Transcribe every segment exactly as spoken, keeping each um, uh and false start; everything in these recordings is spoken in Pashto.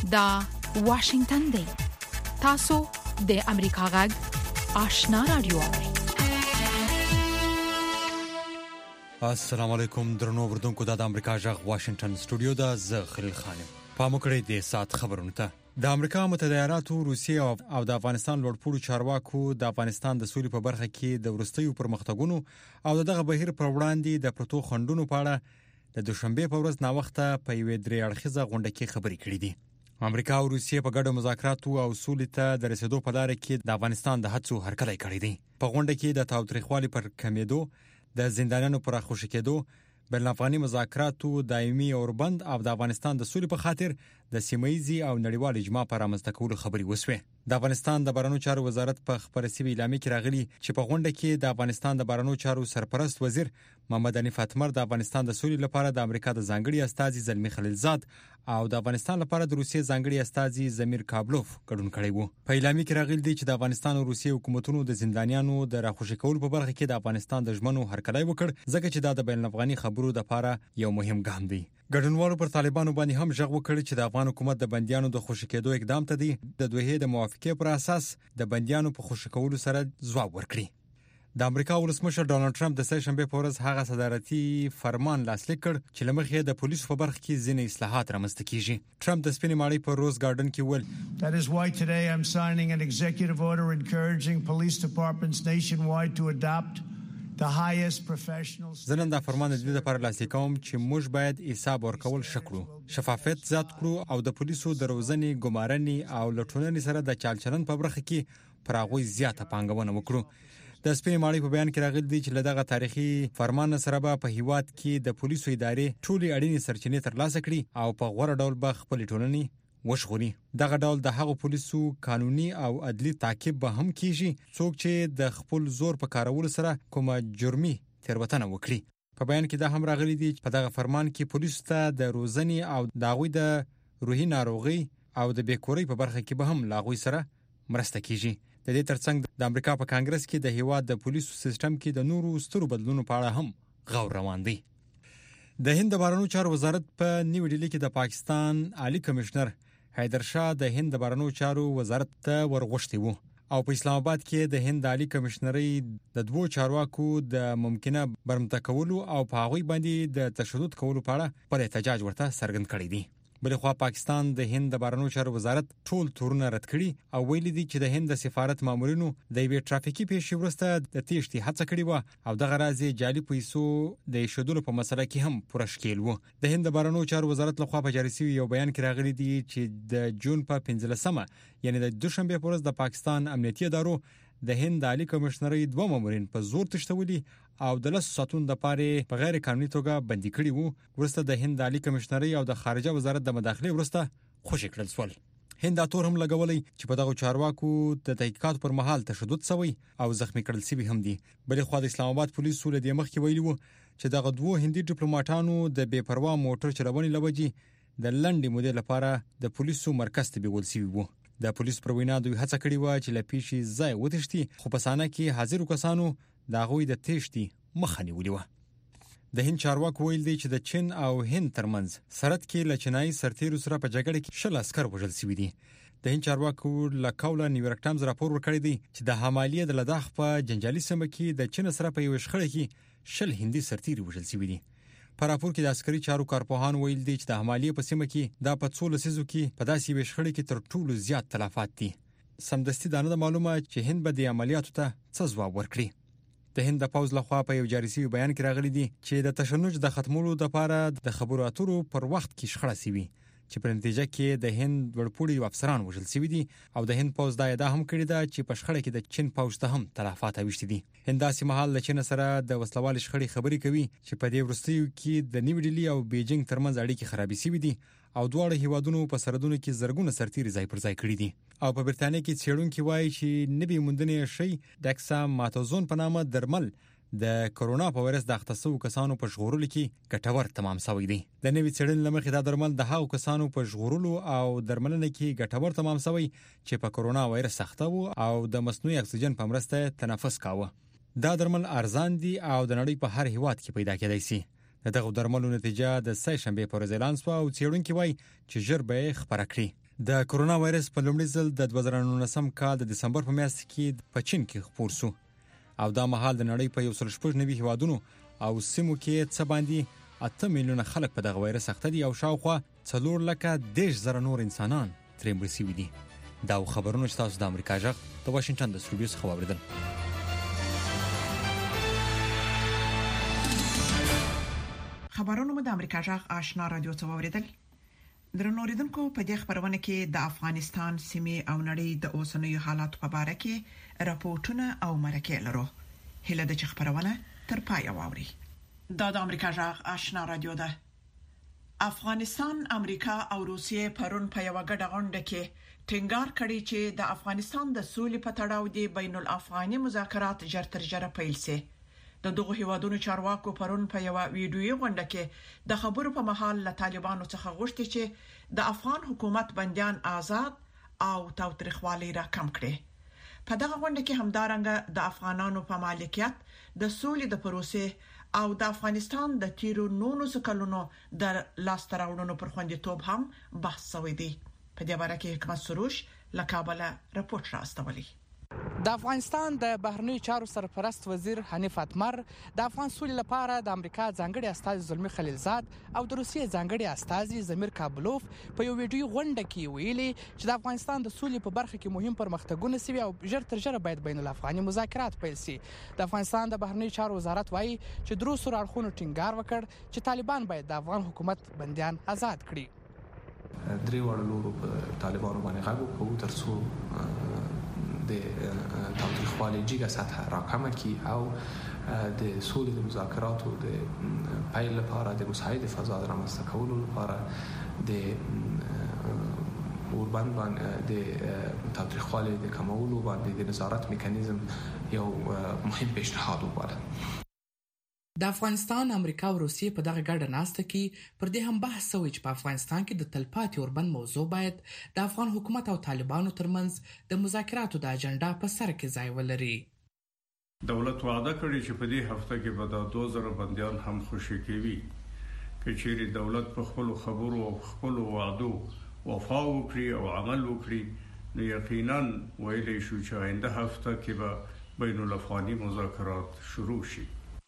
دا واشنگتن دی. تاسو د امریکا غږ آشنا رادیو. السلام علیکم درنو وردونکو د امریکا غږ واشنگتن سټوډیو دا ز خلیل خان. پاموکړی د سات خبرونه ته. د امریکا متحده ایالاتو، روسیې او د افغانستان لوړپوړو چارواکو د افغانستان د سولې په برخه کې د ورستیو پرمختګونو او دغه بهیر پر وړاندې د پروتو خندونو په اړه د دوشنبه په ورځ ناوخته په یوې درې اړخیزه غونډه کې خبرې کړې دي. امریکا او روسیې په ګډو مذاکراتو او سولې ته د رسیدو په لار کې د افغانستان د هڅو هرکلی کړی دی. په غونډه کې د تاوتریخوالي پر کمیدو، د زندانیانو پر راخوشي کېدو، بین الافغاني مذاکراتو دایمي اوربند او د افغانستان د سولې په خاطر د سیمایي او نړیوال اجماع پر رامنځته کولو خبرې وسوې. د افغانستان د بهرنیو چارو وزارت په خبري سوي اعلامیه کې راغلي چې په غونډه کې د افغانستان د بهرنیو چارو سرپرست وزیر محمد حنیف اتمر د افغانستان د سولې لپاره د امریکا د ځانګړي استازي زلمی خلیلزاد او د افغانستان لپاره د روسیې ځانګړي استازي زمیر کابلوف ګډون کړی وو. په اعلامیه کې راغلي دي چې د افغانستان او روسیې حکومتونو د زندانیانو د راخوشي کولو په برخه کې د افغانستان د ژمنو هرکلی وکړ، ځکه چې دا د بین الافغاني خبرو لپاره یو مهم ګام دی. ګډونوالو پر طالبانو باندې هم ژغ وکړ چې د افغان حکومت د بنديانو د خوشی کېدو اقدام ته دی د دوه د موافقې پر اساس د بنديانو په خوشی کولو سره ځواب ورکړي. د امریکا ولسمشر ډانلډ ټرمپ د سه شنبه په ورځ هغه صدارتي فرمان لاسلیک کړ چې لمخې د پولیسو په برخه کې ځینې اصلاحات رامنځته کیږي. ټرمپ د سپینې ماڼۍ په روز ګارډن کې ویل That is why today I'm signing an executive order encouraging police departments nationwide to adopt the highest professional. زنن دا فرمان د دې لپاره لاسلیک کوم چې موږ باید حساب ورکول شکړو، شفافیت زیات کړو او د پولیسو د روزنې، ګمارنې او لټونې سره د چالچلن په برخه کې پر هغه زیاته پانګونه وکړو. د سپینې ماڼۍ په بیان کې راغلي دي چې لدغه تاریخي فرمان سره به په هیواد کې د پولیسو ادارې ټولې اړینې سرچینې ترلاسه کړي او په غوړه ډول به خپل ټولنې وشغوري. دغه ډول د هغو پولیسو قانوني او عدلي تعقیب به هم کیږي څوک چې د خپل زور په کارولو سره کومه جرمي تېروتنه وکړي. په بیان کې دا هم راغلي دي چې په دغه فرمان کې پولیسو ته د روزنې او د هغوی د روحي ناروغي او د بیکورۍ په برخه کې به هم له هغوی سره مرسته کیږي. د دې ترڅنګ د امریکا په کانګرس کې د هیواد د پولیسو سیستم کې د نورو سترو بدلونونو په اړه هم غور روان دی. د هند د بهرنیو چارو وزارت په نیو ډیلي کې د پاکستان عالی کمشنر حیدر شاه د هند د بهرنیو چارو وزارت ته ورغوښتي وو او په اسلام آباد کې د هند عالی کمشنري د دوو چارواکو د ممکنه برمته کولو او په هغوی باندې د تشدد کولو په اړه پر احتجاج ورته څرګند کړی دی. بلخوا پاکستان د هند د بهرنیو چارو وزارت ټول تورونه رد کړي او ویلي دي چې د هند د سفارت مامورینو د یوې ټرافیکي پیښې وروسته د تېښتې هڅه کړې وه او دغه راز جعلي پیسو د ایښودلو په مسله کې هم پوره ښکیل وو. د هند د بهرنیو چارو وزارت لخوا په جاري شوي یو بیان کې راغلي دي چې د جون په پنځلسمه یعنی د دوشنبه په ورځ د پاکستان امنیتي ادارو د هند عالی کمشنري دوه مامورین په زور تښتولي او د لس ساتون د پاره په غیر قانوني توګه بندي کړي وو. ورسته د هند عالی کمشنري او د خارجه وزارت د مداخله ورسته خوشی کړل سول. هند اتور هم لګولې چې په دغه چارواکو د تحقیقات پر مهال تشدد شوی او زخمی کړل شوی هم دي. بلې خو د اسلام آباد پولیسو له دې مخکې ویلي وو چې دغه دوه هندي ډیپلوماټانو د بے پروا موټر چلونې لوجي د لنډې مودې لپاره د پولیسو مرکز ته بیول شوی وو. د پولیس پر وینا دوی هڅه کړې و چې لپیشي ځای وتښتي، خو په سانه کې حاضر کسانو د هغوی د تېښتې مخه نیولې وه. د هند چارواکو ویل دي چې د چین او هند ترمنځ سرحد کې له چینایي سرتیرو سره په جګړه کې شل عسکر وژل شوي دي. د هند چارواکو له قوله نیویارک ټایمز راپور ورکړی دی چې د حمالیه د لداخ په جنجالي سیمه کې د چین سره په یو شخړه کې شل هندي سرتیري وژل شوي دي. په راپور کې د عسکري چارو کارپوهان ویل دي چې د حمالیه په سیمه کې دا په څو لسیزو کې په داسې یوې شخړې کې تر ټولو زیات تلفات دي. سمدستي دا نه معلومه چې هند به د عملیاتو ته څه ځواب ورکړي. د هند د پوځ لخوا په یو جاري شوي بیان کې راغلي دي چې د تشنج د ختمولو لپاره د خبرو اترو پر وخت کې شخړه شوې چې په نتیجه کې د هند لوړپوړي افسران وژل شوي دي او د هند پوځ دا ادعا هم کړې ده چې په شخړه کې د چین پوځ ته هم تلفات اوښتي دي. هند داسې مهال له چین سره د وسلوال شخړې خبرې کوي چې په دې وروستیو کې د نیو ډیلي او بیجینګ ترمنځ اړیکې خرابې شوي دي او دواړه هیوادونو په سرحدونو کې زرګونه سرتیري ځای پر ځای کړي دي. او په برتانیې کې څېړونکي وایي چې نوي موندنې شی ډیکساماتوزون په نامه درمل د کرونا په وایرس د اخته شویو کسانو په ژغورلو کې ګټور تمام شوی دی. د نوي څېړنې له مخې دا درمل د هغو کسانو په ژغورلو او درملنه کې ګټور تمام شوی چې په کرونا وایرس اخته وو او د مصنوعي اکسیجن په مرسته تنفس کاوه. دا درمل ارزان دي او د نړۍ په هر هیواد کې پیدا کېدای شي. دغه درملو نتیجه د سه شنبه پر ورځ اعلان شوه او څېړونکي وایي چې ژر به یې خپره کړي. د کرونا وایرس په لومړي ځل د دوه زره نولسم کال د دسمبر په میاشت کې په چین کې خپور شو او دا مهال د نړۍ په یو سل شپږ نوي هیوادونو او سیمو کې څه باندې اته میلیونه خلک په دغه وایرس اخته دي او شاوخوا څلور لکه دېرش زره نور انسانان ترې مړه شوي دي. دا خبرونه چې تاسو د امریکا غږ د واشنگټن د سټوډیو څخه واورېدل. خبرونه مو د امریکا غږ آشنا رادیو څخه واورېدل. درنو اوریدونکو په دې خبرونه کې د افغانستان سیمې او نړۍ د اوسنیو حالاتو په اړه کې راپورټونه او مرکې لرو. هله د خبرونه تر پای واوري. دا د امریکا غږ آشنا رادیو ده. افغانستان، امریکا او روسیې پرون په یو غډه غونډه کې ټینګار کړی چې د افغانستان د سولې په تړاو د بین الافغاني مذاکرات ژر تر ژره پیل شي. د دغه هیوادونو چارواکو پرون په یو ویډیويي غونډه کې د خبرو په محل له طالبانو څخه غوښتي چې د افغان حکومت بنديان آزاد او تاوتریخوالي را کم کړي. په دغه غونډه کې همدارنګه د افغانانو په مالکیت د سولې د پروسې او د افغانستان د تیرو نولسو کلونو د لاستراوړونو پر خوندیتوب هم بحث شوی دی. په دې اړه کې حکمت سروش له کابل راپورټ راستولی. د افغانستان د بهرنی چارو سرپرست وزیر حنیف اتمر د افغان سولې لپاره د امریکا ځانګړي استازي زلمی خلیلزاد او د روسیې ځانګړي استازي زمیر کابلوف په یو ویډیو غونډه کې ویلي چې د افغانستان د سولې په برخه کې مهم پرمختګونه سوي او ژر تر ژره باید بین الافغاني مذاکرات پیل شي. د افغانستان د بهرنی چارو وزارت وایي چې درو سر اړخونو ټینګار وکړ چې طالبان باید د افغان حکومت بنديان آزاد کړي. درې وړ لورو په طالبانو باندې غږ وکړو ترڅو د تاوتریخوالي جګه سطح راکمه کی او د سولې د مذاکراتو د پیل لپاره د مساعد فضا رامنځته کولو لپاره د اوربند باندې د تاوتریخوالي د کمولو باندې د نظارت میکانیزم یو مهم پیشنهاد وباله. د افغانستان، امریکا او روسیې په دغه ګډه ناسته کې پر دې هم بحث شوی چې په افغانستان کې د تلپاتې اوربند موضوع باید د افغان حکومت او طالبانو ترمنځ د مذاکراتو د اجنډا په سر کې ځای ولري. دولت وعده کړې چې په دې هفته کې به د دوه زره بنديان هم خوشي کوي. که چیرې دولت په خپل خبرو او خپل وعدو وفا وکړي او عمل وکړي نو یقینا ویلې شو چې آینده هفته کې به بین الافغاني مذاکرات شروع شي.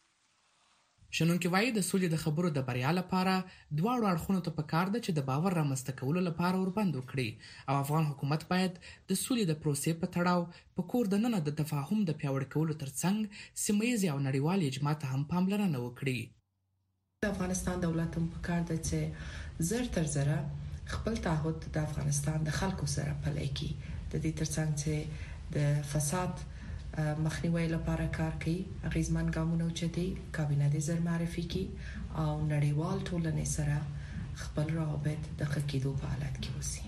شنونکي وایي د سولې د خبرو د بریا لپاره دواړو اړخونو ته پکار ده چې د باور رامنځته کولو لپاره اوربند وکړي او افغان حکومت باید د سولې د پروسې په تړاو په کور دننه د تفاهم د پیاوړي کولو ترڅنګ سیمه‌ییز او نړیوال اجماع ته هم پاملرنه وکړي. د افغانستان دولت هم پکار ده چې زر تر زره خپل تعهد د افغانستان د خلکو سره پلی کړي. د دې ترڅنګ چې د فساد مخنیوي لپاره کار کوي، غیزمن ګامونه اوچتي، کابینه د زر معرفي کی او نړیوال ټولنې سره خپل روابط د خکېدو په حالت کې وسی.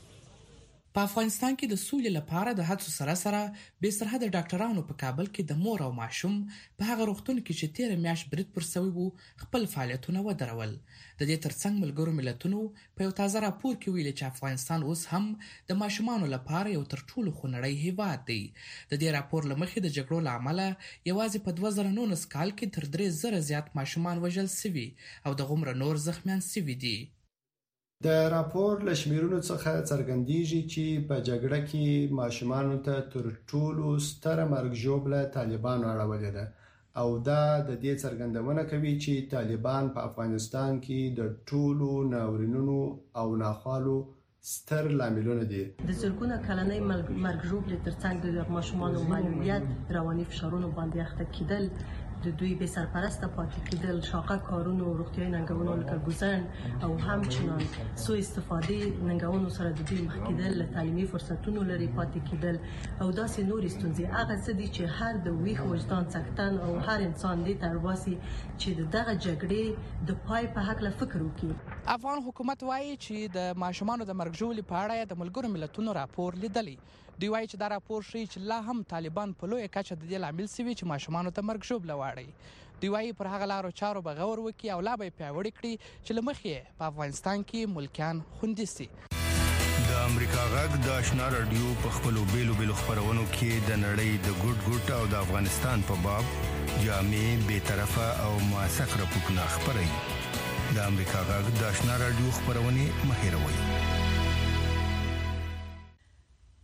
په افغانستان کې د سولې لپاره د هڅو سره سره به سرحد ډاکټرانو په کابل کې د مور او ماشوم په هغه روغتون کې چې تیر میاشت برید پر سوی وو خپل فعالیتونه ودرول. د دې ترڅنګ ملګرو ملتونو په یو تازه راپور کې ویلي چې افغانستان اوس هم د ماشومانو لپاره یو تر ټولو خونړی هیواد دی. د دې راپور لمخې د جګړو لامل یوازې په دوه زره نولس کال کې تر درې زره زیات ماشومان وژل شوي او د غومره نور زخمیان شوي دي. د راپور له شمیرونو څخه څرګندېږي چې په جګړه کې ماشومانو ته تر ټولو ستره مرګ ژوبله طالبانو اړولې ده او دا د دې څرګندونه کوي چې طالبان په افغانستان کې د ټولو ناورینونو او ناخوالو ستر لاملونه دي. د زرګونه کلنۍ مرګ ژوبلې ترڅنګ د ماشومانو معلولیت، رواني فشارونو باندې اخته کېدل، د دوی به سرپرسته پاتې کېدل، شاقه کارونو، روغتیايي ننګونو لکه ګوزن او همچنان سوء استفاده ننګونو سره د دوی مخ کېدل، له تعلیمي فرصتونو لري پاتې کېدل او داسې نورې ستونزې. هغه څه دي چې هر د ویښ وجدان څښتن او هر انسان دې ترباسي چې دغه جګړې د پای په هکله فکر وکړي. افغان حکومت وایي چې د ماشومانو د مرګ ژوبلې په اړه د ملګرو ملتونو راپور لیدلی. دوی وایي چې دا راپور ښیي چې لا هم طالبان په لویه کچه د دې لامل شوي چې ماشومانو ته مرګ ژوبله واړوي. دوی وایي پر هغه لارو چارو به غور وکړي او لا به یې پیاوړي کړي چې له مخې په افغانستان کې ملکیان خوندي شي. د امریکا غږ د آشنا رادیو په خپلو بیلو بیلو خپرونو کې د نړۍ د ګوټ ګوټ او د افغانستان په باب جامع، بیطرفه او موثق راپورټونه خپروي. د امریکا غږ د آشنا رادیو خپرونې مه هېروئ.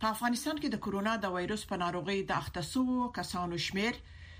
په افغانستان کې د کورونا د وایروس په ناروغي د اخته شوو کسانو شمیر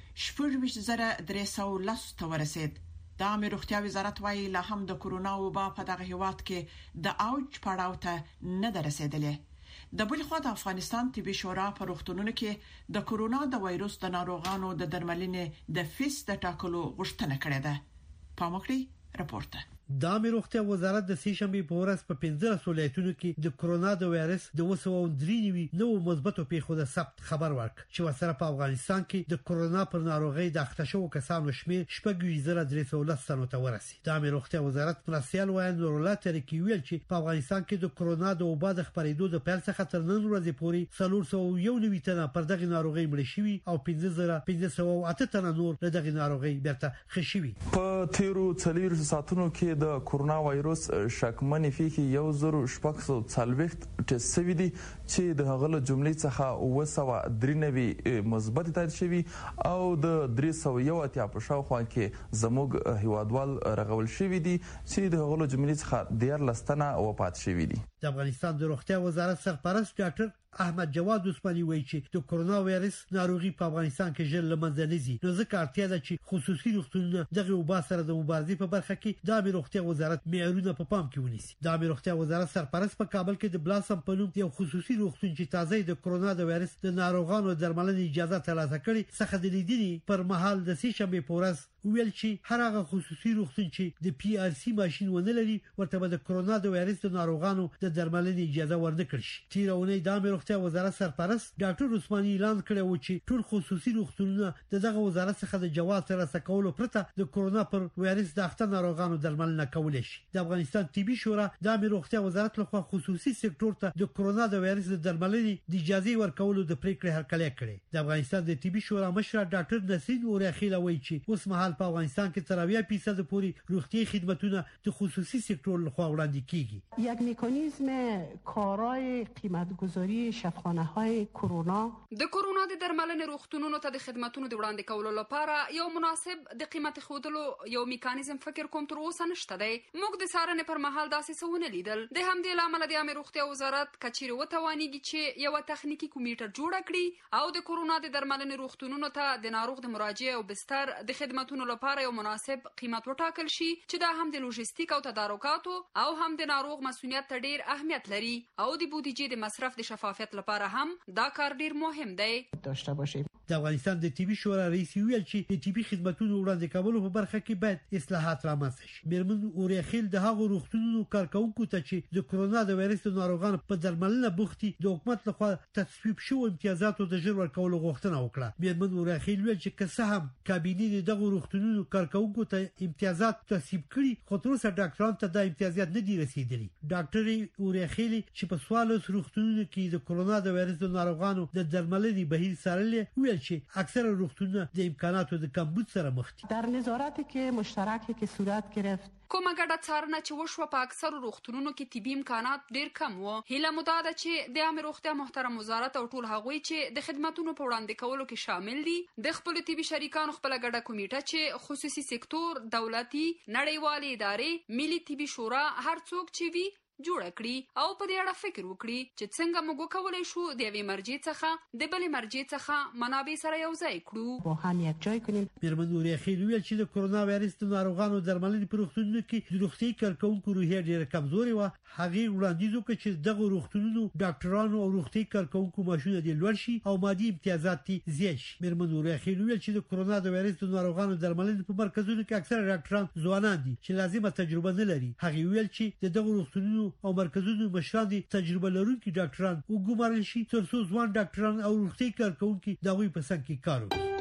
شپږ ویشت زره درې سوه لس ته ورسید. د عامه روغتیا وزارت وايي لا هم د کورونا وبا په دغه هیواد کې د اوج پړاو ته نه درسیدلې. د بل خوا د افغانستان طبي شورا په روغتونونو کې د کورونا د وایروس د ناروغانو د درملنې د فیس د ټاکلو غوښتنه کړې ده. پاموکړئ راپورته. د عامه روغتیا وزارت د سې شنبې په ورځ په پنځه ولایتونو کې د کورونا د وایرس د وسو درې نو مثبتو پیښو د ثبت خبر ورک چې وسره په افغانستان کې د کورونا پر ناروغي د اخته شوو کسانو شمیر شپږ ویشت زره درې سوه لس تنو ته ورسید. د عامه روغتیا وزارت مرستیال وایي نور الله ترکی ویل چې په افغانستان کې د کورونا د وبا د خپرېدو د پیل څخه تر نن ورځې پورې څلور سوه یو نوي تنه پر دغه ناروغي مړ شوي او پنځه زره پنځه سوه اته تنه نور له دغه ناروغي بیرته ښه شوي. په تیرو څلور ساعتونو کې د کورونا وایروس شکمنې پیښې یو زر شپږ سوه څلوېښت ټیسټ شوي دي چې د هغه له جملې څخه اوه سوه درې نوي مثبت تایید شوي او د درې سوه یو اتیا په شاوخوا کې زموږ هیوادوال رغول شوي دي چې د هغه له جملې څخه دیارلس تنه وفات شوي دي. د افغانستان د روغتیا وزارت سرپرست ډاکټر احمد جواد عثماني وایي چې د کورونا وایرس ناروغي په افغانستان کې ژر لمنځه نه ځي، نو ځکه اړتیا ده چې خصوصي روغتونونه دغه وبا سره د مبارزې په برخه کې د عامه روغتیا وزارت معیارونه په پام کې ونیسي. د عامه روغتیا وزارت سرپرست په کابل کې د بلاسم په نوم یو خصوصي روغتون چې تازه د کورونا د وایرس د ناروغانو درملنې اجازه ترلاسه کړي څخه د لیدنې پر مهال د سې شنبې په ورځ ویل چې هر هغه خصوصي روغتون چې د پی آر سی ماشين ونه لري ورته د کورونا د وایرس د ناروغانو د درملنې اجازه ورنکړي شي. تیرونه د عامه روغتیا وزارت سرپرست ډاکټر عثماني اعلان کړی و چې ټول خصوصي روغتونونه د دغه وزارت څخه د جواز ترلاسه کولو پرته د کورونا پر وایرس د اخته ناروغانو درملنه کولای شي. د افغانستان طبي شورا د عامه روغتیا وزارت لخوا خصوصي سکتور ته د کورونا د وایرس د درملنې د اجازه ورکولو د پریکړې هرکلی کړي. د افغانستان د طبي شورا مشر ډاکټر نسرین اورخیل وایي چې اوس مهال په افغانستان کې تر اویا فیصد پورې روغتي خدماتونه د خصوصي سکتور لخوا وړاندې کیږي. یک مکانیزم کارای قیمتگذاری شفاخانه‌های کرونا د کورونا د درملنې روغتونونو ته د خدماتونو د وړاندې کولو لپاره یو مناسب د قیمت خودلو یو میکانیزم فکر کوم تر اوسه نشته دی. موږ د څارنې پر مهال داسې څه لیدل. د همدې لامل د عامه روغتیا وزارت کچېرې وتوانیږي چې یو تخنیکی کمیټه جوړه کړي او د کورونا د درملنې روغتونونو ته د ناروغ د مراجعه او بستر د خدماتونو لپاره یو مناسب قیمت وټاکل شي چې دا هم د لوجستیک او تدارکاتو او هم د ناروغ مسؤلیت ته ډیر اهمیت لري او د بودیجې د مصرف د شفافیت لپاره هم دا کار ډیر مهم دی داشته باشي. د افغانستان د طبي شورا رئیس ویل چې د طبي خدماتونو وړاندې کولو په برخه کې باید اصلاحات رامنځته شي. میرمن اورخیل د هغو روغتونونو کارکونکو ته چې د کورونا د وایرس ناروغانو په درملنه بوختي د حکومت لخوا تصویب شوو امتیازاتو د ژر ورکولو غوښتنه وکړه. میرمن اورخیل ویل چې که څه هم کابینې دغه روغتونونو کارکونکو ته امتیازات تصویب کړي خو تر اوسه ډاکټرانو ته د امتیازات نه دي رسیدلي. ډاکټر اورخیل چې په سوالوس روغتونونو کې د کورونا د وایرس ناروغانو د درملنې بهیر څارلې ویل چې اکثر روغتونونه د امکاناتو د کمبود سره مخ دي. در نظارتی که مشترکی که صورت گرفت کومه ګډه څارنه چې وشوه په اکثر روغتونونو کې طبي امکانات ډیر کم وو. هیله مو دا ده چې د عامه روغتیا محترم وزارت او ټول هغوی چې د خدماتونو په وړاندې کولو کې شامل دي د خپل طبي شریکانو خپل ګډه کمیټه چې خصوصي سکتور، دولتي، نړیوالې ادارې، ملي طبي شورا هر څوک چې وي جوړ کړي او په دې اړه فکر وکړي چې څنګه موږ کولای شو د یوې مرجع څخه د بلې مرجع څخه منابع سره یو ځای کړو با هم یک جای کنیم. میرمن اورخیل ویل چې د کورونا وایرس د ناروغانو درملنې په روغتونونو کې د روغتي کارکونکو روحیه ډیره کمزورې وه. هغې وړاندیز وکړ چې دغه روغتونونو ډاکټرانو او روغتي کارکونکو معاشونه دې لوړ شي او مادي امتیازات یې زیات شي. میرمن اورخیل ویل چې د کورونا د وایرس د ناروغانو درملنې په مرکزونو کې اکثره ډاکټران ځوانان دي چې لازمه تجربه نه لري. هغې ویل چې د دغه روغتونونو او مرکزونو مشران دي تجربه لرونکي ډاکټران وګمارل شي تر څو ځوان ډاکټران او روغتي کارکونکي د هغوی په څنګ کې کار وکړي.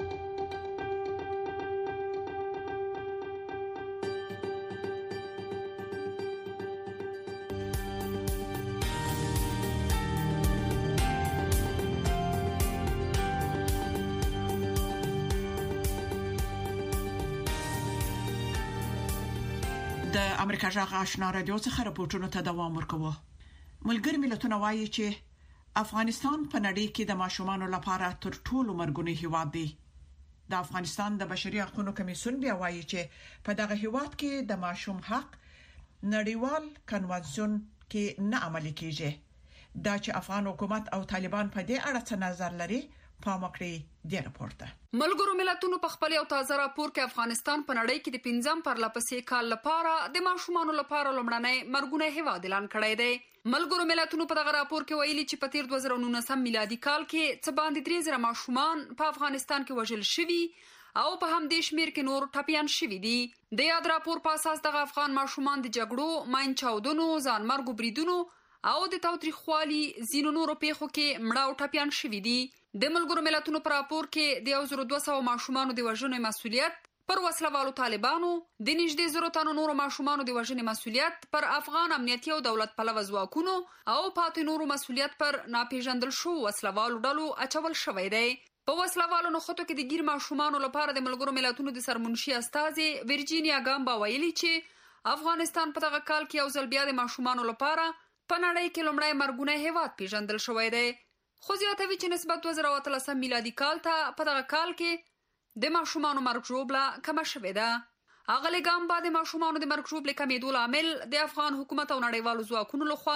د امریکا جغ آشنا رادیو څخه راپورټونه ته دوام ورکوي. ملګری ملتونه وایي چې افغانستان په نړۍ کې د ماشومانو لپاره تر ټولو مرګونی هیواد دی. د افغانستان د بشري حقوقو کمیسیون بیا وایي چې په دغه هیواد کې د ماشوم حق نړیوال کنوانسیون کې نه عملي کیږي. دا چې افغان حکومت او طالبان په دې اړه څه نظر لري پام وکړئ د راپورته. ملګرو ملتونو په خپل یو تازه راپور کې افغانستان په نړۍ کې د پنځم پرلپسې کال لپاره د ماشومانو لپاره لومړنی مرګونه هیواد اعلان کړی دی. ملګرو ملتونو په دغه راپور کې ویلي چې په تیر دوه زره نولسم میلادي کال کې څه باندې درې زره ماشومان په افغانستان کې وژل شوي او په همدې شمیر کې نور ټپیان شوي دي. د یاد راپور په اساس دغه افغان ماشومان د جګړو، ماین چاودنو، ځانمرګو بریدونو او د تاوتریخوالي ځینو نورو پیښو کې مړه او ټپیان شوي دي. د ملګرو ملتونو په راپور کې د یو زر دوه سوه ماشومانو د وژنې مسؤلیت پر وسلوالو طالبانو، د نږدې زرو تنو نورو ماشومانو د وژنې مسؤلیت پر افغان امنیتي او دولت پلوه ځواکونو او پاتې نورو مسؤلیت پر ناپېژندل شوو وسلوالو ډلو اچول شوی دی. په وسلوالو نښتو کې د ګیر ماشومانو لپاره د ملګرو ملتونو د سرمنشي استازي ورجینیا ګامبا ویلي چې افغانستان په دغه کال کې یو ځل بیا د ماشومانو لپاره په نړۍ کې لومړی مرګونه هیواد پیژندل شوی دی. خو زیاتوي چې نسبت دوه زره اتلسم میلادي کال ته په دغه کال کې د ماشومانو مرګ ژوبله کمه شوې ده. اغلې ګامبا د ماشومانو د مرګ ژوبلې کمیدو لامل د افغان حکومت او نړیوالو ځواکونو لخوا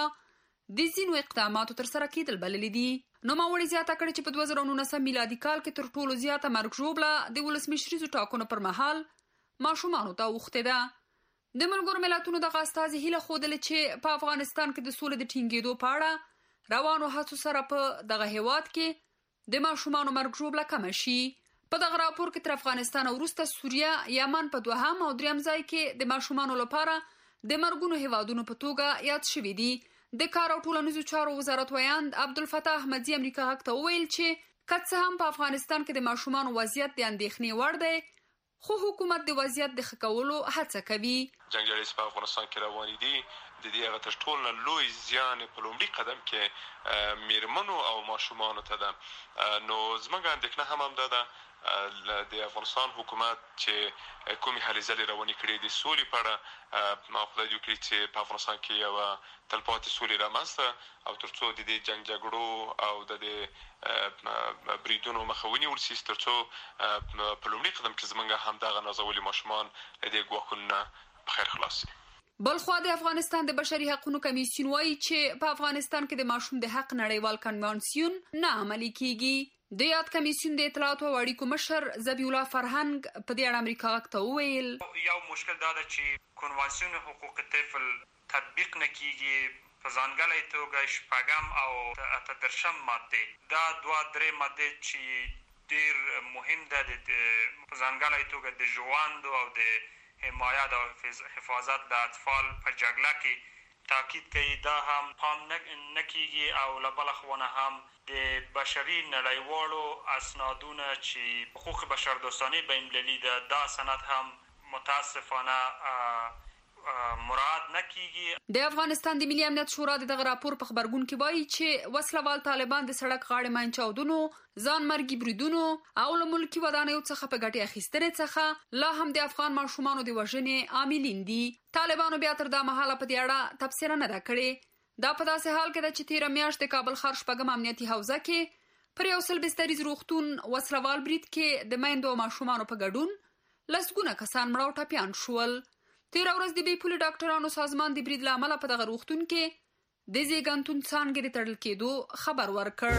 د ځینو اقداماتو ترسره کېدل بللي دي. نوموړي زیاته کړې چې په دوه زره نولسم میلادي کال کې تر ټولو زیاته مرګ ژوبله د ولسمشریزو ټاکنو پر مهال ماشومانو ته اوښتې ده. د ملګرو ملتونو دغه استازي هیله ښودلې چې په افغانستان کې د سولې د ټینګېدو په اړه روانو هڅو سره په دغه هیواد کې د ماشومانو مرګ ژوبله کمه شي. په دغه راپور کې تر افغانستان وروسته سوریه، یمن په دوهم او دریم ځای کې د ماشومانو لپاره د مرګونو هیوادونو په توګه یاد شوي دي. د کار او ټولنیزو چارو وزارت ویاند عبدالفتاح احمدزي امریکا غږ ته وویل چې که څه هم په افغانستان کې د ماشومانو وضعیت د اندېښنې وړ دی، خو حکومت د وضعیت د ښه کولو هڅه کوي. جنګجاړي په افغانستان کې روانې دي. د دې هغه تر ټولو لوی زیان په لومړي قدم کې میرمنو او ماشومانو ته ده. نو زموږ اندېښنه هم همدا ده د افغانستان حکومت چې کومې هلې ځلې روانې کړې د سولې په اړه، ما خدای دې وکړي چې په افغانستان کې یوه تلپاتې سولې رامنځته او تر څو د دې جنګ جګړو او د دې بریدونو مخه ونیول سي، تر څو په لومړي قدم کې زموږ همدغه نازولي ماشومان له دې ګواښونو نه په خیر خلاص سي. بلخوا د افغانستان د بشري حقوقو کمیسیون وایي چې په افغانستان کې د ماشوم د حق نړیوال کنوانسیون نه عملي کیږي. د یاد کمیسیون د اطلاعاتو او اړیکو مشر ذبیح الله فرهنګ په دې اړه امریکا غږ ته وویل یو مشکل دا ده چې کنوانسیون حقوق طفل تطبیق نه کیږي. په ځانګړې توګه شپږم او اته دېرشم ماده دا دوه درې ماده چې ډېر مهم ده په ځانګړې توګه د ژوند او د حمایت او حفاظت د اطفال په جګړه کې تاکید کوي. دا هم پام نه کیږي او له بله خوا هم د بشري نړیوالو اسنادونه چې حقوق بشر دوستانه بین المللي ده دا سند هم متاسفانه مراد نه کیږي. د افغانستان د ملي امنیت شورا دغه راپور په خبرګون کې وایي چې وسلوال طالبان د سړک غاړې ماین چاودنو، ځانمرګي بریدونو او له ملکي ودانیو څخه په ګټې اخیستنې څخه لا هم د افغان ماشومانو د وژنې عاملین دي. طالبانو بیا تر دا مهاله په دې اړه تبصره نه ده کړې. دا په داسې حال کې ده چې تیره میاشت د کابل ښار شپږم امنیتي حوزه کې پر یو سل بستریز روغتون وسلوال برید کې د میندو او ماشومانو په ګډون لسګونه کسان مړه او ټپیان شول. تیره ورځ د بې پولې ډاکټرانو سازمان د برید له امله په دغه روغتون کې د زیږنتون څانګې د تړل کېدو خبر ورکړ.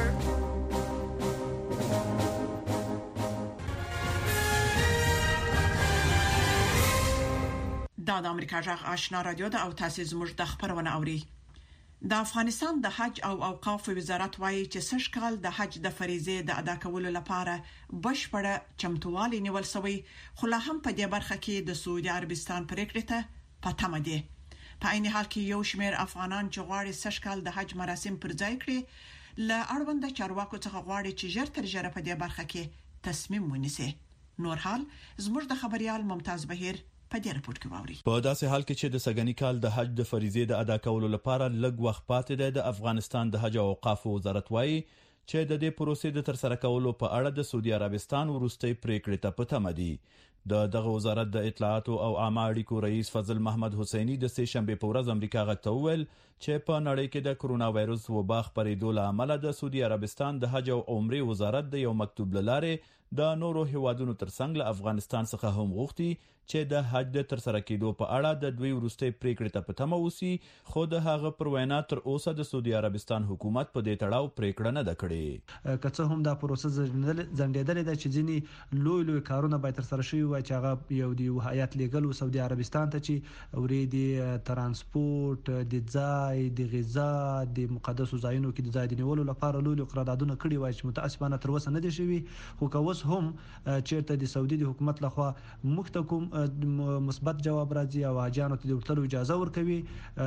دا د امریکا غږ آشنا رادیو ده او تاسو زموږ د خبرونه اوري. د افغانستان د حج او اوقاف وزارت وایي چې سږ کال د حج د فریضې د ادا کولو لپاره بشپړه چمتووالی نیول شوی، خو لا هم په دې برخه کې د سعودي عربستان پریکړه ته پاتمه دي. په عین حال کې یو شمېر افغانان چې غواړي سږ کال د حج مراسم پر ځای کړي له اړوند چارواکو څخه غواړي چې ژر تر ژره په دې برخه کې تصمیم ونیسي. نور حال زموږ د خبريال ممتاز بهیر په دې رپورت کې واوري. په داسې حال کې چې د سګنی کال د حج د فریضې د ادا کولو لپاره لږ وخت پاتې دی، د افغانستان د حج او اوقاف وزارت وایي چې د دې پروسې د ترسره کولو په اړه د سعودي عربستان وروستي پریکړې ته پاتمه دي. د دغه وزارت د اطلاعات او عامه اړیکو رئیس فضل محمد حسینی د سه شنبه په ورځ امریکا غږ ته وویل چې په نړۍ کې د کرونا وایروس وبا خپرېدو له امله د سعودي عربستان د حج او عمرې وزارت د یو مکتوب لاره د نورو هیوادونو ترڅنګ له افغانستان څخه هم غوښتي چې د حج د ترسره کېدو په اړه د دوی وروستۍ پریکړې ته په تمه اوسي، خو د هغه پر وینا تر اوسه د سعودي عربستان حکومت په دې تړاو پریکړه نه ده کړې. که څه هم دا پروسه ځنډېدلې ده چې ځینې لوی لوی کارونه باید ترسره شوي وای چې هغه یو د هیات لیږل سعودي عربستان ته چې ورېدي ترانسپورت د ځای د غذا د مقدسو ځایونو کې د ځای د نیولو لپاره لوی لوی قراردادونه کړي وای چې متاسفانه تر اوسه نه دي شوي. خو که اوس هم چیرته د سعودي د حکومت لخوا موږ ته کوم مثبت جواب راځي او حاجیانو ته د ورتلو اجازه ورکوي،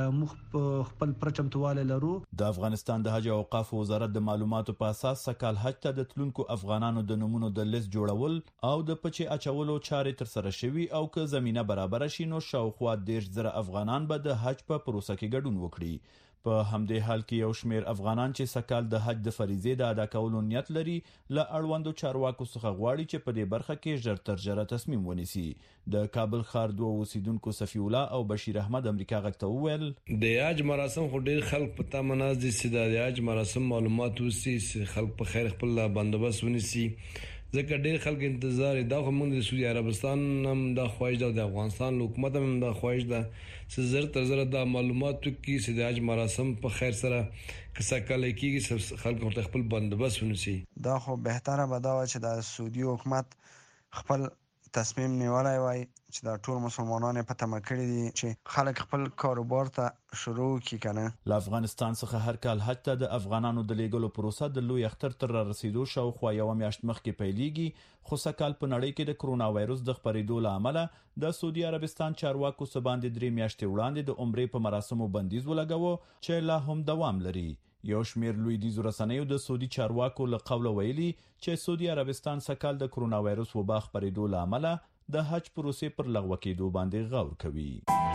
موږ خپل پرچمتواله لرو. د افغانستان د حج او اوقاف وزارت د معلوماتو په اساس سکهال حج ته د تلونکو افغانانو د نمونو د لیست جوړول او د پچې اچولو چارې ترسره شوي او که زمينه برابر شي نو شاوخوا دېرش زره افغانان به د حج په پروسه کې ګډون وکړي. په همدې حال کې یو شمیر افغانان چې سکهال د حج د فریضې د ادا کولو نیت لري له اړوندو چارواکو څخه غواړي چې په دې برخه کې ژر تر ژره تصمیم ونیسي. د کابل ښار دوه اوسیدونکو صفی الله او بشیر احمد امریکا غږ ته وویل د حج مراسم خو ډیر خلک په تمه ناز دي چې د حج مراسم معلومات وسی خلک په خیر خپل بندوبست ونیسي، ځکه ډیر خلک انتظار دا خو موږ د سعودي عربستان هم د خواهش ده، د افغانستان حکومت هم د خواهش ده چې زر تر زر د معلومات کی چې د حج مراسم په خیر سره کسا کله کیږي خلک خپل بندوبست ونیسي. دا خو بهتره به دا چې د سعودي حکومت خپل تصمیم نیولای وای چې دا ټول مسلمانان په تمه کړی دي چې خلک خپل کاروبار ته شروع کړي کنه. له افغانستان څخه هر کال حج ته د افغانانو د لیږلو پروسه د لوی اختر تر رسیدو شاوخوا یو میاشت مخکې پیلېږي، خو سکهال په نړۍ کې د کرونا وایروس د خپرېدو له امله د سعودي عربستان چارواکو څه باندې درې میاشتې وړاندې د عمرې په مراسمو بندیز ولګاوه چې لا هم دوام لري. یو شمیر لویدیځو رسنیو د سعودي چارواکو له قوله ویلي چې سعودي عربستان سکهال د کرونا وایروس وبا خپرېدو له امله د حج پروسې پر لغوه کېدو باندې غور کوي.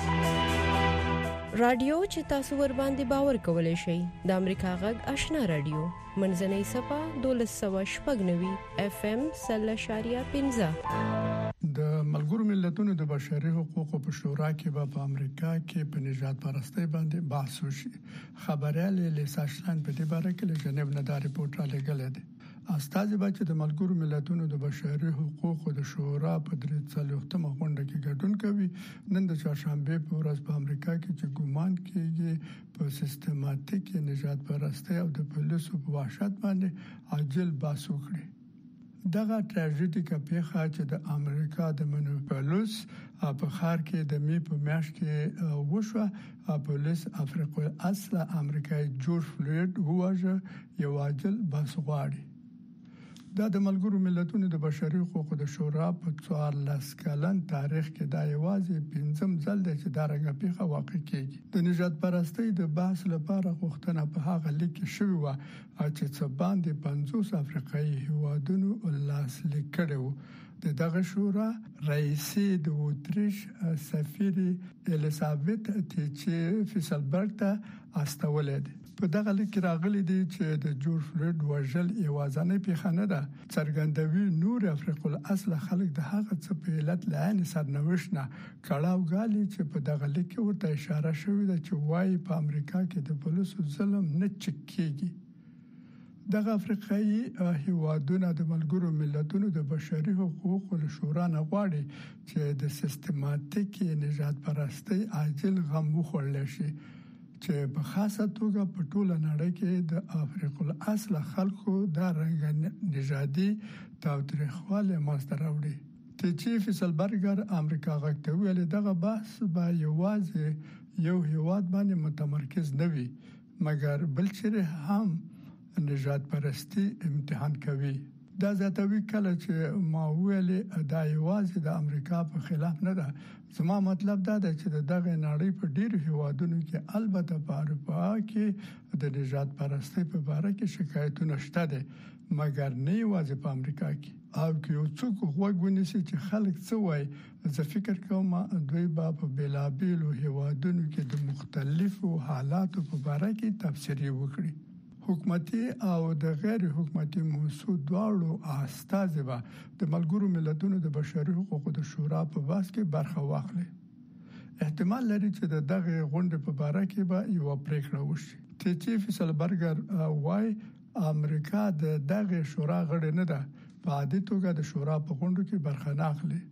رادیو چې تاسو ور باندې باور کولای شئ د امریکا غږ آشنا رادیو منځنۍ صفه دولس سوه شپږ نوي اف ام سل اشاریه پنځه. د ملګرو ملتونو د بشري حقوقو په شورا کې به په امریکا کې په نژاد پرستۍ باندې بحث وشي. خبريال لیسا شلان په دې باره کې له جنیو نه دا ریپورت را لګل دی. استازي به چې د ملګرو ملتونو د بشري حقوقو د شورا په درې څلوېښتمه غونډه کې ګډون کوي. نن د چهارشنبه په ورځ په امریکا کې چې ګومان کېږي په سیستماتیک نژاد پرستۍ او د پولیسو په وحشت باندې عاجل بحث وکړي. دغه ټراژیډیکه پیښه چې د امریکا د منوپولوس په ښار کې د می په میاشت کې وشوه، پولیس افریقا اصله امریکایي جورج فلوید وواژه، یو عاجل بحث غواړي. دا د ملګرو ملتونو د بشري حقوقو د شورا په څوارلس کلن تاریخ کې دا یوازې پنځم ځل دی چې دا رنګه پیښه واقع کیږي. د نژاد پرستۍ د بحث لپاره غوښتنه په هغه لیک کې شوې و چې څه باندې پنځوس افریقایي هیوادونو لاسلیک کړي وو. د دغه شورا رئیسي د اوتریش سفیر الیزابت تیچې فیسلبرګ ته استولې ده. په دغه لیک راغلي دي چې د جورج فلوید وژل یوازینۍ پیښه نه ده، څرګندوي نور افریقا الاصل خلک د هغه څه په علت لعن سرنوشت نه کړهو غالي چې په دغه لیک ورته اشاره شوې ده چې وايي په امریکا کې د پولیسو ظلم نه چکیږي. دغه افریقایي هیوادونه د ملګرو ملتونو د بشري حقوقو شورا نه غواړي چې د سیستماتیک نژاد پرستۍ عاجل غم وخوړل شي، چې په خاصه توګه په ټوله نړۍ کې د افریقا الاصل خلکو د رنګ نژادي تاوتریخواله ماسته راوړي. چې فیصلبرګر امریکا غږ ته ویل دغه بحث به یوازې یو هیواد باندې متمرکز نه وي، مګر بل چیرې هم نژاد پرستی امتحان کوي. دا ځاتوي کله چې ما ویلې دا یوازې د امریکا په خلاف نه ده. زما مطلب دا دی چې دغه نړۍ په ډیرو هیوادونو کې البته په اروپا کې د نژاد پرستی په اړه کې شکایتونه شته دي، مګر نه یوازې په امریکا کې. او که یو څوک غوږ ونیسي چې خلک څه وایي، زه فکر کوم دوی به په بیلابیلو هیوادونو کې د مختلفو حالاتو په اړه کې تفسیر وکړي. حکومتي او د غیر حکومتي موضوع دواړو استازي به د ملګرو ملتونو د بشري حقوقو د شورا په بحث کې برخه واخلي. احتمال لري چې د دغه غونډې په اړه کې به یو پریکړه وشي. چې فیصلبرګر وايي امریکا د دغه شورا غړی نه ده، په عادي توګه د شورا په غونډو کې برخه نه اخلي.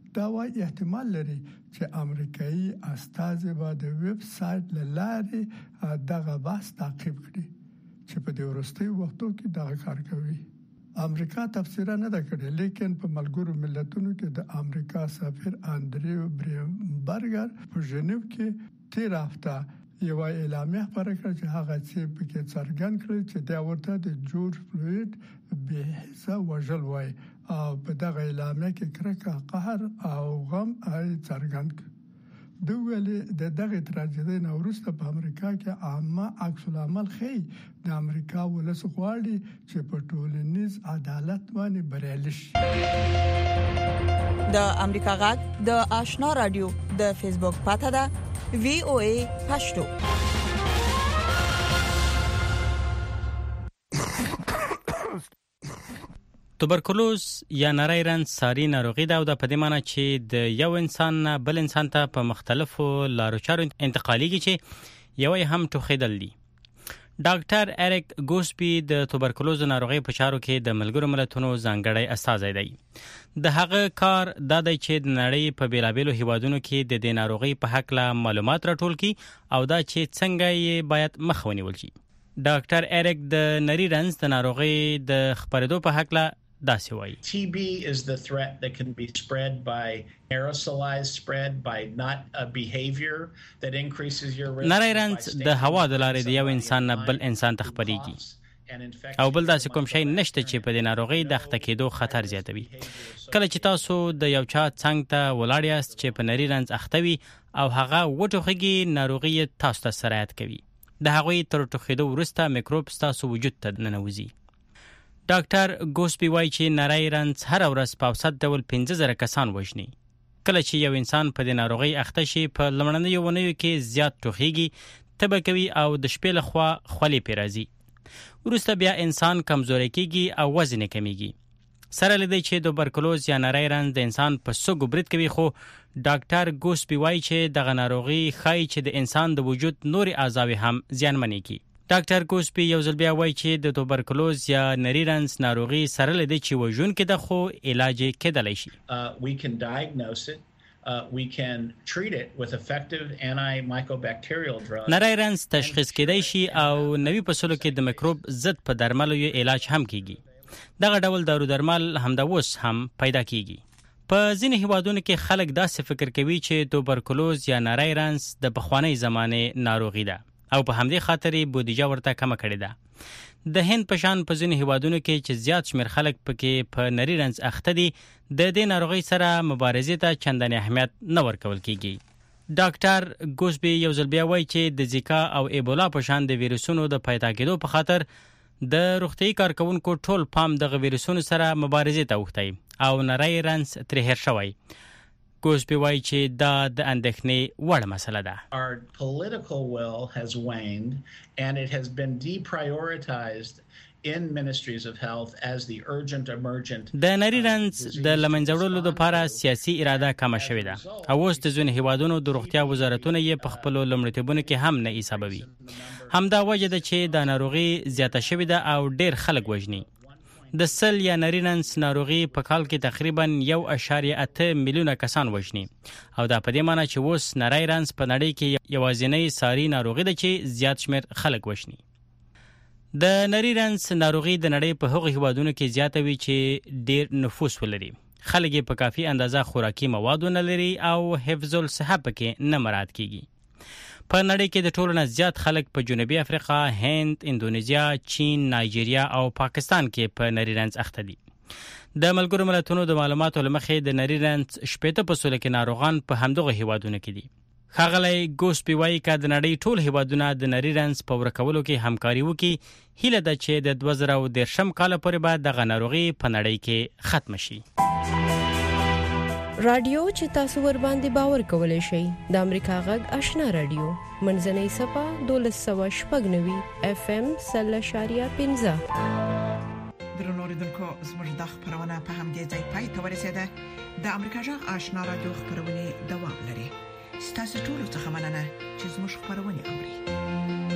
دا وايي احتمال لري چې امریکایي استازي به د ویب سټ لاره دغه بحث تعقیب کړي چې په دې ورستي وختو کې دا کار کوي. امریکا تفسیر نه دا کړی، لیکن په ملګرو ملتونو کې د امریکا سفیر انډریو برګر په ژنیو کې تیر هفته یو اعلامیه خبره کړه چې هغه چې په کې څرګند کړی چې دا ورته د جورج فلوید به حساب وژل وای او په دغه اعلامیه کې کرکه، قهر او غم یې څرګند کړ. د ویلې د دغه تراژیدي نه وروسته په امریکا کې عامه عکس العمل خي د امریکا ولس غواړي چې په ټولنیز عدالت باندې بریالي شي. د امریکا غږ د آشنا رادیو د فیسبوک پاڼه ده وی او ای پښتو. توبرکلوز یا نری رنځ ساري ناروغي ده او د پدې معنی چې د یو انسان نه بل انسان ته په مختلفو لارو چارو انتقالېږي چې یو یې هم ټوخېدل دي. ډاکټر اریک ګوسپی د توبرکلوز ناروغي په چارو کې د ملګرو ملتونو ځانګړی استازی دی. د هغه کار دا دی چې د نړۍ په بیلابیلو هیوادونو کې د دې ناروغي په حق له معلومات راټول کړي او دا چې څنګه یې باید مخه ونیول شي. ډاکټر اریک د نری رنځ د ناروغي د خپرېدو په حق له داسې وایي. T B is the threat that can be spread by aerosolized spread by not a behavior that increases your risk. نری رنځ د هوا د لارې د یو انسان نه بل انسان ته خپرېږي او بل داسې کوم شی نشته چې په دې ناروغي د اخته کېدو خطر زیاتوي. کله چې تاسو د یو چا څنګ ته ولاړ یاست چې په نری رنځ اخته وي او هغه وټوخېږي، ناروغي تاسو ته سرایت کوي. د هغوی تر ټوخېدو وروسته میکروب ستاسو وجود ته ننوځي. ډاکټر ګوسپی وایي چې نری رنځ هر ورځ په اوسط ډول پنځه زره کسان وژني. کله چې یو انسان په دې ناروغي اخته شي په لومړنیو اونیو کې زیات ټوخېږي، تبه کوي او د شپې لخوا خولې پرې راځي. وروسته بیا انسان کمزوری کېږي او وزن یې کمیږي. سره له دې چې توبرکلوز یا نری رنځ د انسان په سږو برید کوي، خو ډاکټر ګوسپی وایي چې دغه ناروغي ښایي چې د انسان د وجود نورې اعضاوې هم زیانمنې کړي. ډاکټر ګوسپی یو ځل بیا وایي چې د توبرکلوز یا نری رنځ ناروغي سره له دې چې وژونکې ده خو علاج یې کېدلی شي. We can diagnose it. Uh, we can treat it with effective antimicrobacterial drugs. نری رنځ تشخیص کېدای شي او نوي فصلو کې د میکروب ضد په درملو یې علاج هم کیږي. دغه ډول دارو درمل همدا اوس هم پیدا کیږي. په ځینې هیوادونو کې خلک داسې فکر کوي چې توبرکلوز یا نری رنځ د پخوانۍ زمانې ناروغي ده او په همدې خاطر بودیجه ورته کمه کړې ده. د هند په شان په ځینې هیوادونو کې چې زیات شمېر خلک پکې په نری رنځ اخته دي، د دې ناروغۍ سره مبارزې ته چندانې اهمیت نه ورکول کیږي. ډاکټر ګوسبی یو ځل بیا وایي چې د زیکا او ایبولا په شان د ویروسونو د پیدا کېدو په خاطر د روغتیايي کارکونکو ټول پام دغه ویروسونو سره مبارزې ته اوښتی او نری رنځ ترې هېر شوی. ګوسبی وایي چې دا د اندېښنې وړ مسله ده. Our political will has waned and it has been deprioritized in ministries of health as the urgent emergent. د نری رنځ د لمنځه وړلو لپاره سیاسي اراده کمه شوې ده او اوس د ځینو هیوادونو د روغتیا وزارتونه یې په خپلو لومړیتوبونو کې هم نه حسابوي. همدا وجه ده چې د ناروغي زیاته شوې ده او ډېر خلک وژني. د سل یا نری رنځ ناروغي په کال کې تقریبا یو اعشاریه اته میلیونه کسان وژني او دا په دې معنی چې اوس نری رنځ په نړۍ کې یوازینۍ ساري ناروغي ده چې زیات شمېر خلک وژني. د نری رنځ ناروغي د نړۍ په هغو هیوادونو کې زیاته وي چې ډېر نفوس ولري، خلک یې په کافي اندازه خوراکي مواد ونه لري او حفظ الصحه پکې نه مراعات کیږي. په نړۍ کې د ټولو نه زیات خلک په جنوبي افریقا، هند، اندونیزیا، چین، نایجیریا او پاکستان کې په نری رنځ اخته دي. د ملګرو ملتونو د معلوماتو له مخې د نری رنځ شپېته په سلو کې ناروغان په همدغه هیوادونو کې دي. ښاغلی ګوسپی وایي که د نړۍ ټول هیوادونه د نری رنځ په ورکولو کې همکاري وکړي، هیله ده چې د دوه زره دېرشم کال پورې به دغه ناروغي په نړۍ کې ختمه شي. رادیو چې تاسو ور باندې باور کولای شئ د امریکا غږ آشنا رادیو منځنۍ صفه دولس سوه شپږ نوي اف ام سل اشاریه پنځه. درنو اوریدونکو، زموږ د خبرونه په همدې ځای پای ته ورسېده. د امریکا غږ آشنا رادیو خبرونه دوام لري. ستاسو ټول څه مننه چې زموږ خبرونه اوري.